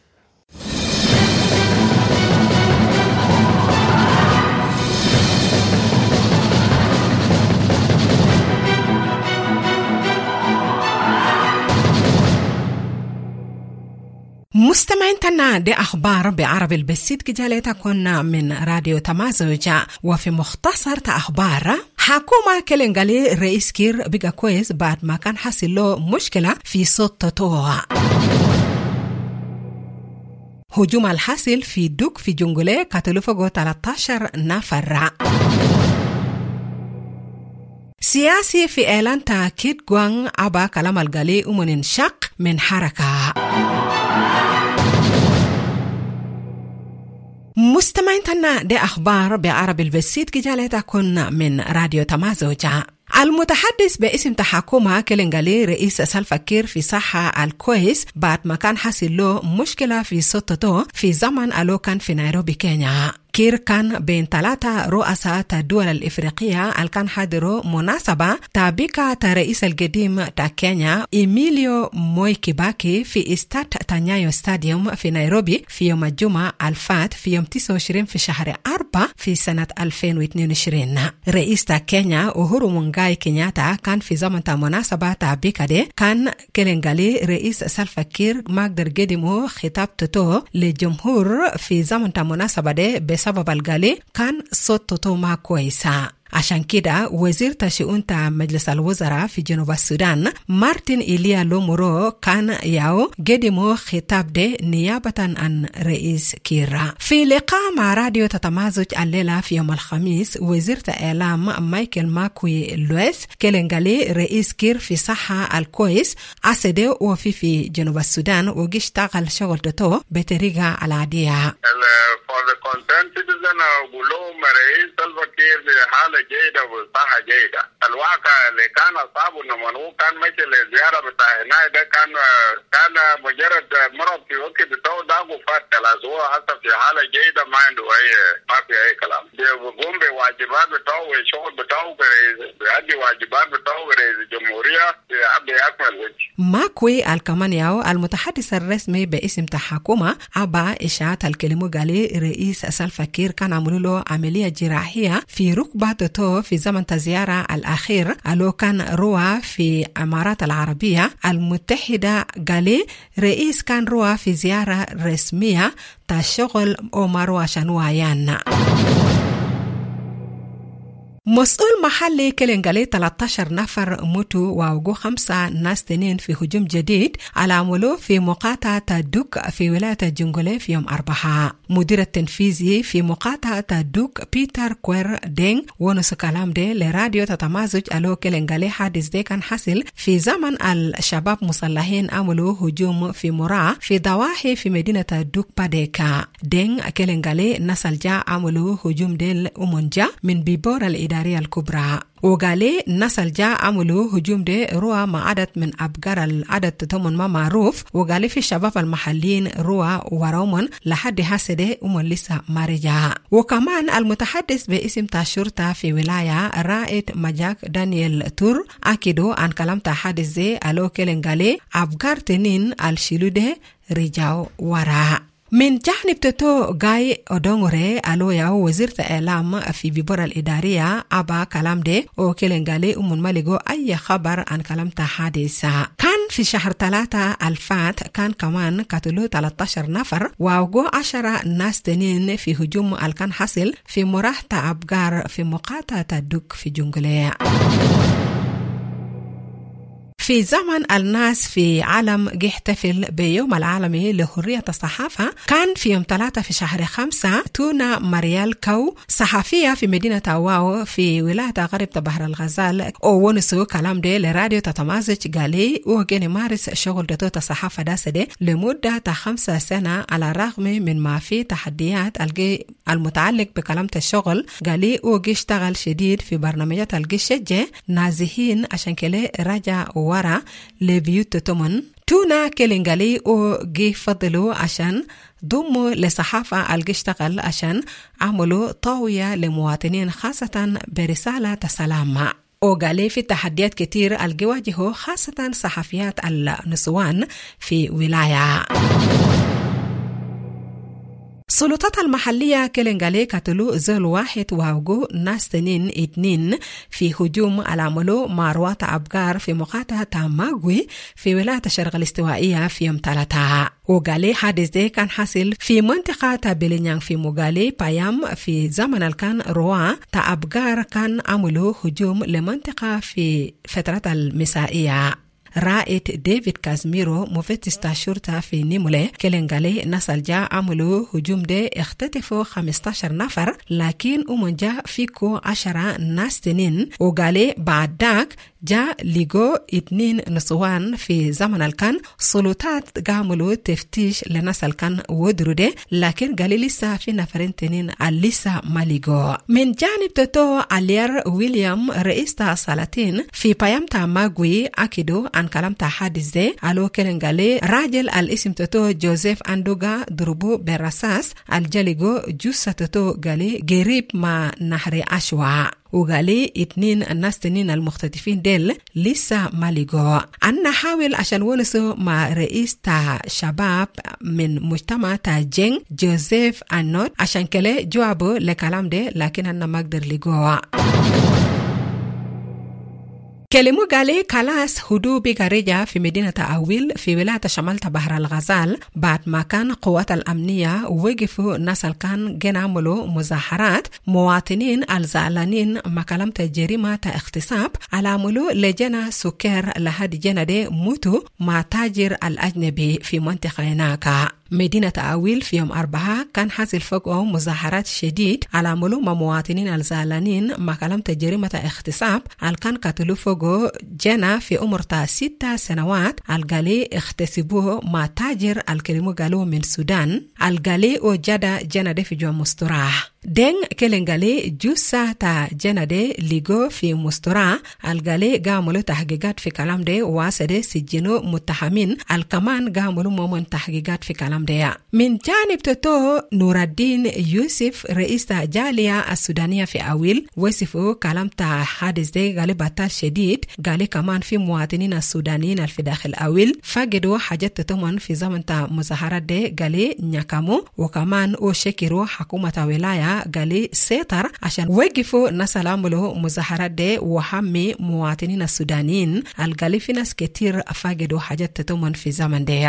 مستمعين تنا دي أخبار بعربي البسيط كجاليتا كنا من راديو تمازوجا. وفي مختصر تأخبار حكومة كلنغالي رئيس كير بيغا كويس بعد ما كان حصل له مشكلة في صوت توها. هجوم الحاصل في دوك في جنجولي قتلوا فوق ثلاثة عشر نفر. سياسي في إعلان تأكيد غوان أبا كلام الغالي ومنشق من حركة. مستمعين تنا دي أخبار بعربي البسيط كجالتا كنا من راديو تمازوجا. المتحدث باسم تحكمها كلنغالي رئيس سلفا كير في صحة الكويس بعد ما كان حصل له مشكلة في صوته في زمن ألو كان في نيروبي كينيا. كير كان بين ثلاثة رؤساء الدول الإفريقية اللي كان حضروا مناسبة تابيكا رئيس القديم تا كينيا إيميليو موي كيباكي في استاد تانيايو ستاديوم في نيروبي في يوم الجمعة الفات في يوم تسعة وعشرين في شهر أربعة في سنة ألفين واثنين وعشرين. رئيس تا كينيا أوهورو مونغاي كينياتا كان في زمن تا مناسبة تابيكا دي كان كيلنغالي رئيس سلفا كير مقدر قدمو خطاب توتو للجمهور في زمن تا مناسبة دي بسبب الغالي كان صوت توتو ما كويسة. عشان كده وزير تشؤون مجلس الوزراء في جنوب السودان مارتن إيليا لومورو كان ياو قدمو خطاب ده نيابة عن رئيس كيرا. في لقاء مع راديو تتمازج الليلة في يوم الخميس وزير الإعلام مايكل ماكوي لويس كيلنغالي رئيس كير في صحة الكويس أسده وفي في جنوب السودان وجيشتغل شغل توتو بطريقة العادية. For the concerned citizen قولهم رئيس الفكير بحالة جيدة وصحة جيدة. الواقع اللي كان أصابه نمنو كان ماشي لزيارة بتاع هنا ده كان كان مجرد مرض في وقت بتاعه ده وفات خلاص هو حتى في حالة جيدة ما عنده أي ما في أي كلام. بيقوم بواجبات بتاعه والشغل بتاعه بيأدي واجبات بتاعه برئيس الجمهورية بأكمل وجه. ماكوي الكمانياو المتحدث الرسمي باسم الحكومة أبا إشاعة الكلمة قالي رئيس سلفا كير كان عملوا له عملية جراحية في ركبة توتو في زمن تزيارة الأخير ألو كان روى في الإمارات العربية المتحدة. قالي رئيس كان روى في زيارة رسمية تشغل أمر وشنوايان. مسؤول محلي كيلنغالي ثلاثة عشر نفر موتوا ووقوا خمسة ناس تانيين في هجوم جديد على عمله في مقاطعة دوك في ولاية جنغولي في يوم أربعة. مدير التنفيذي في مقاطعة دوك بيتر كوير دينغ ونس كلام دي لراديو تتمازج ألو كيلنغالي حادث دي كان حصل في زمن الشباب مسلحين عملوا هجوم في مراع في ضواحي في مدينة دوك باديكا. دينغ كيلنغالي نسل جاء عملوا هجوم دي الأمونجا من بيبور الإدارة الكبرى. وقالي نسل جاء عملوا هجوم دي روى مع عدد من أبقار العدد تتمن ما معروف. وقالي في الشباب المحليين روى ورومن لحد هسده ومن لسه مارجا. وكمان المتحدث باسم الشرطة في ولاية رائد مجاك دانيال تور أكدوا عن كلام تحدث زي ألو كيلنغالي أبقار تنين الشلوده رجاو وراء. من جانب توتو غاي أودونغوري ألو ياو وزير الإعلام في بيبور الإدارية أبا كلام دي أو كيلنغالي أمون ماليغو أي خبر عن كلام تحادثة. كان في شهر ثلاثة الفات كان كمان قتلوا ثلاثة عشر نفر ووقوا عشرة ناس تانيين في هجوم الكان حصل في مراحة أبقار في مقاطعة دوك في جنغولي. في زمن الناس في عالم يحتفل بيوم العالمي لحرية الصحافة كان في يوم ثلاثة في شهر خمسة تونا ماريال كو صحفية في مدينة واو في ولاية غرب بحر الغزال ونسو كلام دي لراديو تتمازج قالي وغني مارس شغل دتوت الصحافة داسدي لمدة خمسة سنة على الرغم من ما في تحديات المتعلق بكلامة الشغل. قالي وغيشتغل شديد في برنامجات الجيشجة نازحين عشان كلي رجع ورا لبيوت تومن. تونا كيلنغالي او جي فضلوا عشان ضموا لصحافة الجيشتغل عشان عملوا طاوية لمواطنين خاصة برسالة السلام. وقالي في تحديات كتير الجواجهوا خاصة صحفيات النسوان في ولاية. السلطات المحلية كيلنغالي قتلوا زول واحد ووقوا ناس تنين اتنين في هجوم على عملوا مع رواة أبقار في مقاطعة ماغوي في ولاية الشرق الاستوائية في يوم ثلاثة. وقالي حادث ده كان حاصل في منطقة بلينيان في مغالي بايام في زمن الكان رواة أبقار كان عملوا هجوم لمنطقة في فترة المسائية. رائد ديفيد كازميرو مفتش الشرطة في نيمولي كيلنغالي نسل جاء عملوا هجوم ده اختطفوا خمسة عشر نفر لكن أمون جاء فيكو عشرة ناس تنين. وقالي بعد داك جاء لقوا اتنين نسوان في زمن الكان سلطات قاملوا تفتيش لناس الكان ودرده لكن قال لسه في نفرين تنين لسه ما لقوا. من جانب تتو علير ويليام رئيس السلاطين في بيامتا ماغوي أكيدو عن كلام حادث ده ألو كلن قال راجل الاسم تتو جوزيف أندوغا ضربو برصاص الجليغو جوسة تتو قال قريب ما نهر أشواع وقالي اتنين الناس تنين المختطفين ديل لسه ما لقوا. أنا حاول عشان ونسو مع رئيس تا شباب من مجتمع تا جين جوزيف أنوت عشان كله جوابه لكلام ده لكن أنا ما أقدر لقوا. كلمو قالي كلاس هدوء بغاريجا في مدينة أويل في ولاية شمال بحر الغزال بعد ما كان قوات الأمنية وقفوا ناس الكان جن عملوا مظاهرات مواطنين الزعلانين ما كلام جريمة اغتصاب على عملوا لجنة سكر لهاد جنة دي موتو مع تاجر الأجنبي في منطقة هناك. مدينة أويل في يوم أربعة كان حاصل فوقه مظاهرات شديد على عملوا مع مواطنين الزعلانين ما كلام جريمة اغتصاب الكان قتلوا فوقه جنة في عمر ستة سنوات الغالي اغتصبوه مع تاجر الكلمو قالوا من السودان الغالي وجدا جنة دي في جو مستراح دين كلنغالي جوسا تا جنة دي لغو في مستراح الغالي قاملوا تحقيقات في كلام دي واسده سجنوا متهمين الكمان قاملوا مومن تحقيقات في كلام دي. من جانب تتو نور الدين يوسف رئيس جالية السودانية في أويل وصفوا كلام تا حادث دي غالي بطال شديد قالي كمان في مواطنين السودانيين في داخل أويل فقدوا حاجات تتمن في زمن تا مظاهرات دي قالي نيكامو وكمان وشكروا حكومة ولاية قالي سيطر عشان وقفوا ناس العملوا مظاهرات دي وحمي مواطنين السودانيين القالي في ناس كتير فقدوا حاجات تتمن في زمن دي.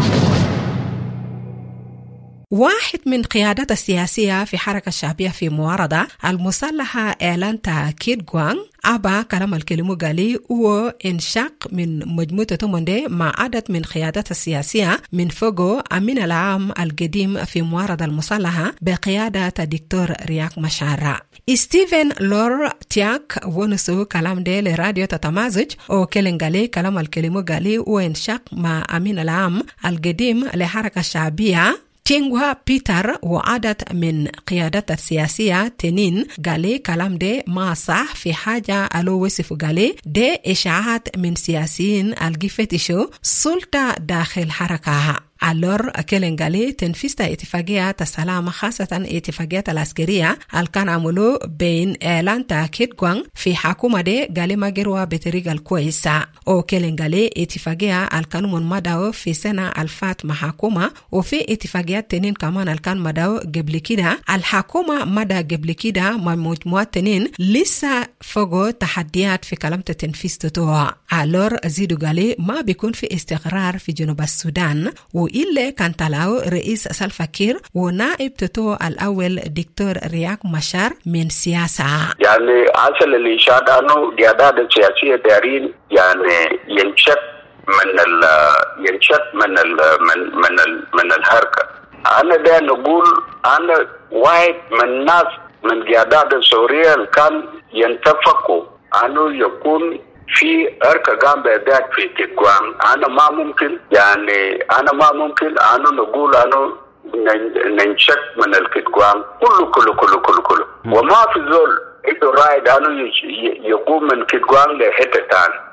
واحد من قيادات السياسية في حركة الشعبية في معارضة المسلحة إعلان تأكيد غوان أبا كلام الكلمة قالي هو انشق من مجموعة تمندي مع عدد من قيادات السياسية من فوقه أمين العام القديم في معارضة المسلحة بقيادة الدكتور رياك مشارع. ستيفن لور تياك ونسو كلام دي لراديو تتمازج او كلن قالي كلام الكلمة قالي هو انشق مع أمين العام القديم لحركة الشعبية تينغوا بيتر وعدد من قيادات السياسية تنين قالي كلام دي ما صح في حاجة ألو وصف قالي دي إشاعات من سياسيين الجفتشو سلطة داخل حركة. ألور كلن قالي تنفيذ اتفاقية السلام خاصة اتفاقية العسكرية الكان عملوا بين إعلان تأكيد غوان في حكومة دي قالي ما جروا بطريقة الكويسة أو كلن قالي اتفاقية الكان مدعو في سنة الفات مع حكومة وفي اتفاقيات تنين كمان الكان مدعو قبل كده الحكومة مدى قبل كده مع مجموعات تنين لسه فوقو تحديات في كلام تنفيذ تطوع. ألور زيدو قالي ما بيكون في استقرار في جنوب السودان وإلا كان طلعوا رئيس سلفا كير ونائب تتو الأول دكتور رياك مشار من سياسة. يعني أصل اللي شادانو قيادات السياسية دارين يعني ينشق من ال ينشق من ال من من ال من الحركة. أنا ده نقول أنا واحد من الناس من قيادات السورية اللي كان ينتفقوا أنه يكون في أركا جنب ذات في تقوان. أنا ما ممكن يعني أنا ما ممكن أنا نقول أنا ننشك من الكتقوان كله كله كله كله كله وما في زول إذا رايد أنا يقوم من كتقوان لحتة تاني.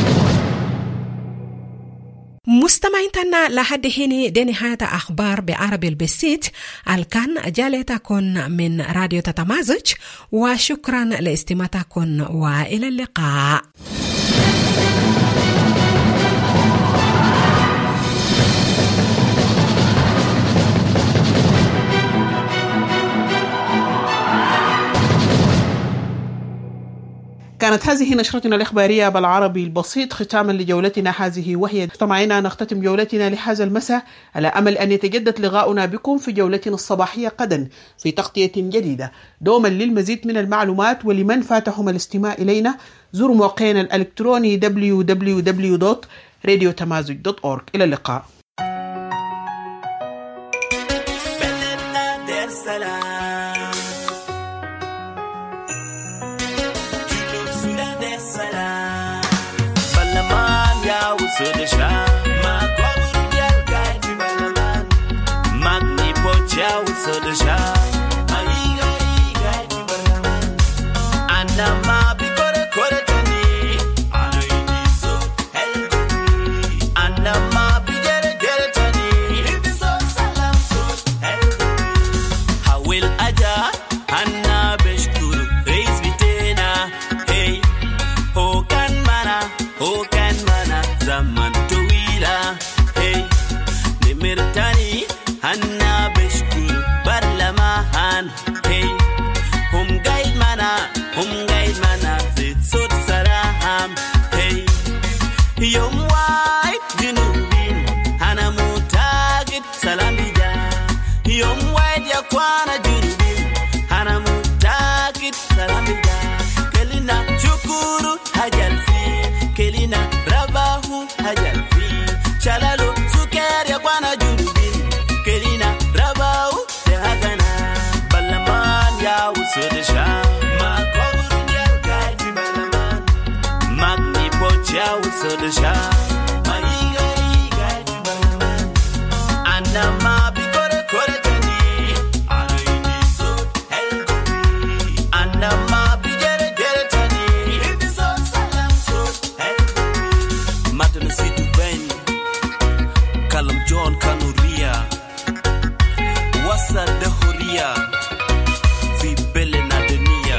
مستمعيننا لحد هنا دي نهاية أخبار بعربي البسيط الكان جالتكن من راديو تتمازج وشكرا لاستماعتكن وإلى اللقاء. كانت هذه نشرتنا الإخبارية بالعربي البسيط ختاما لجولتنا هذه، وهي مستمعينا نختتم جولتنا لهذا المساء على أمل أن يتجدد لقاؤنا بكم في جولتنا الصباحية غدا في تغطية جديدة. دوما للمزيد من المعلومات ولمن فاتهم الاستماع إلينا زوروا موقعنا الإلكتروني دبليو دبليو دبليو دوت راديو تمازج دوت أورج. إلى اللقاء. Salam. usodesha magwaguru dial gaiti balaman magni pocha usodesha aiga gaiti balaman anama bikore kore tani ano indiso helgumi anama bigere gere tani indiso salam so helgumi hawil aja anna beshkuru reis bitena hey ho kan mana ho kan mana zaman tuwila hey nimirtani anna beshkuru barlamahan hey hum guide mana hum guide mana zitsut saraham hey yom white junubin hana mutagit salambija yom white yakwana junubin hana mutagit salambija kelina chukuru hajalfi kelina rabahu hajalfi chalalo suker yakwana junubin kelina rabahu dehagana balaman ya usodesha magoguru dial gaiti balaman magni pocha usodesha aiga gaiti balaman anama bikore kore tani ano indiso helgumi anama bigere gere tani indiso salam so helgumi matana situ ben kalam John Kanuria wasa de horia fi bele na dunia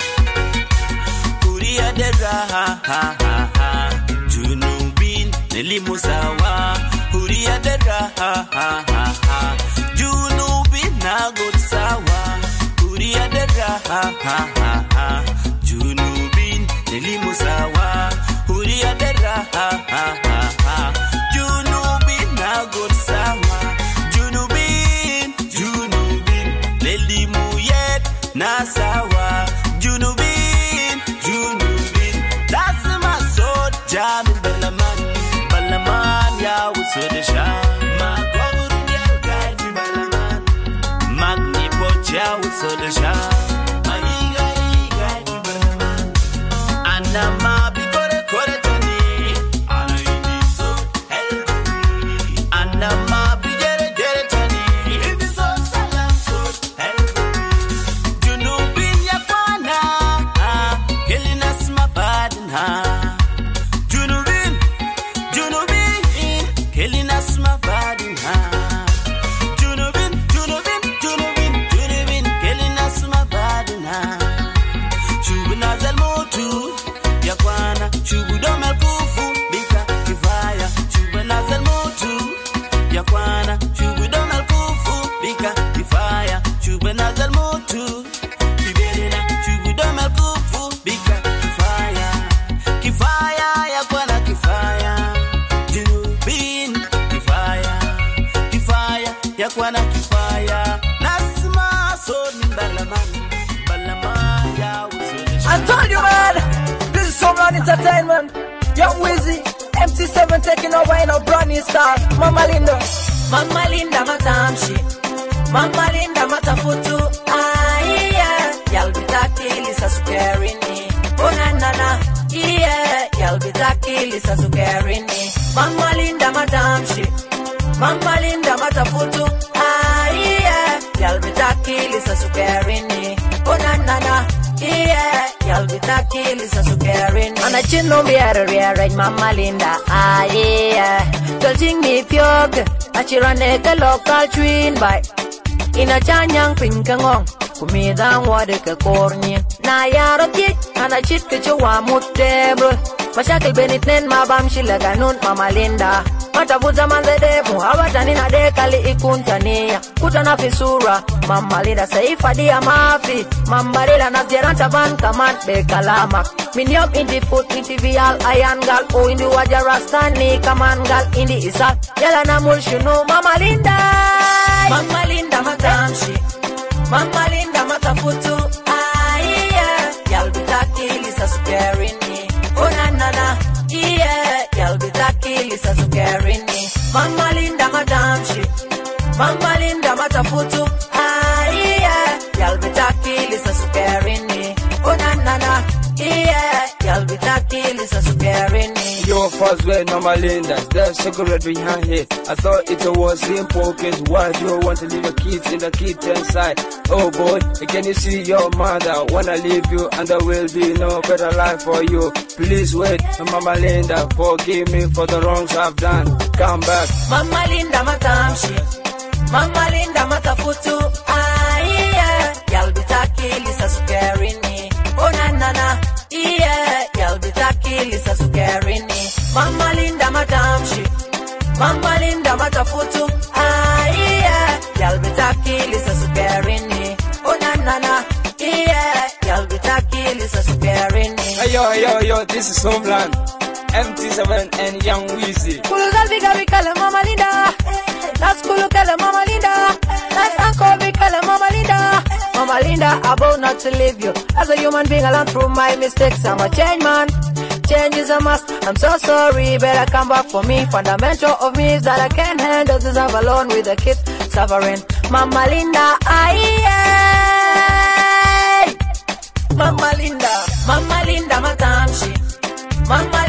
huria de raha ha ha ha junubin nelimusawa huria de raha ha ha ha junubin na god sawa huria de raha ha ha ha junubin nelimusawa huria de raha ha ha ha junubin na god sawa junubin junubin lelimuyet nasawa junubin junubin that's my sword jamin balaman balaman ya usodesha magwaguru dial gaiti balaman magni pocha usodesha aiga gaiti balaman anama bikore kore tani ano indiso helgumi anama bigere gere tani indiso salam so helgumi junubin yakwana kelina smabadna junubin junubin kelina smabadna junubin junubin junubin junubin kelina smabadna shubna zalmotu yakwana shubudo malkufu bika kifaya shubna zalmotu yakwana shubudo malkufu bika kifaya shubna zalmotu biberina shubudo malkufu bika kifaya kifaya yakwana kifaya junubin kifaya kifaya yakwana kifaya nasma so balaman balaman ya usodesha I told you, man, this is Sumran Entertainment. Young Wizzy, M C seven taking over in a brand new style. Mama Linda, Mama Linda matamshi, Mama Linda matafutu. Ah yeah, yal bitaki lisa sukerini. Oh na na na, yeah, yal bitaki lisa sukerini. Mama Linda matamshi, Mama Linda matafutu. Ah yeah, yal bitaki lisa sukerini. Oh na na na, yeah. Y'all be talking, listen to Karen. And I chin no be at a rear, Mama Linda. Ah, yeah. Touching me pyog. I cheer on a local twin by. In a chanyang pinkangong. Kumidang wadika corny. Na yaro kit. And I chit kichwa mutebro. Mashakil benitnen mabam shila ganun Mama Linda. Matabuza manzede muhawatani na dekali ikuntania kutana fisura Mama Linda saifadi ya mafi Mama Linda na zieranta van kaman bekalama minyop indi foot indi vial ayan gal o indi waja rastani kaman gal indi isal yala na mulshunu Mama Linda Mama Linda matamshi Mama Linda matafutu aiya yal bitaki lisa sukerini onanana yeah yal bitaki lisa sukerini Mama Linda matamshi Mama Linda matafutu aiya yal bitaki lisa sukerini onanana yeah yal Yalbitakili Sasukerini. Your first way, Mama Linda, there's cigarette behind it. I thought it was simple, cause why do you want to leave your kids in the kitchen side? Oh boy, can you see your mother? Wanna leave you and there will be no better life for you. Please wait, Mama Linda, forgive me for the wrongs I've done. Come back. Mama Linda matamshi, Mama Linda matafutu. Ah yeah, Yalbitakili Sasukerini. Oh na na na, yeah, Yalbitakili Sasukerini. Mama Linda matamshi, Mama Linda matafutu. Ah yeah, Yalbitakili Sasukerini. Oh na na na, yeah, Yalbitakili Sasukerini. Hey yo, yo, yo, this is Homeland, M T seven and Young Weezy. Kuluzal biga bikala Mama Linda. That's Kulu kala Mama Linda. That's Uncle bikala Mama Linda. Mama Linda, I vow not to leave you. As a human being, I learned through my mistakes. I'm a change man. Change is a must. I'm so sorry, better come back for me. Fundamental of me is that I can't handle this life alone with the kids suffering. Mama Linda, aye. Mama Linda, Mama Linda matamshi. Mama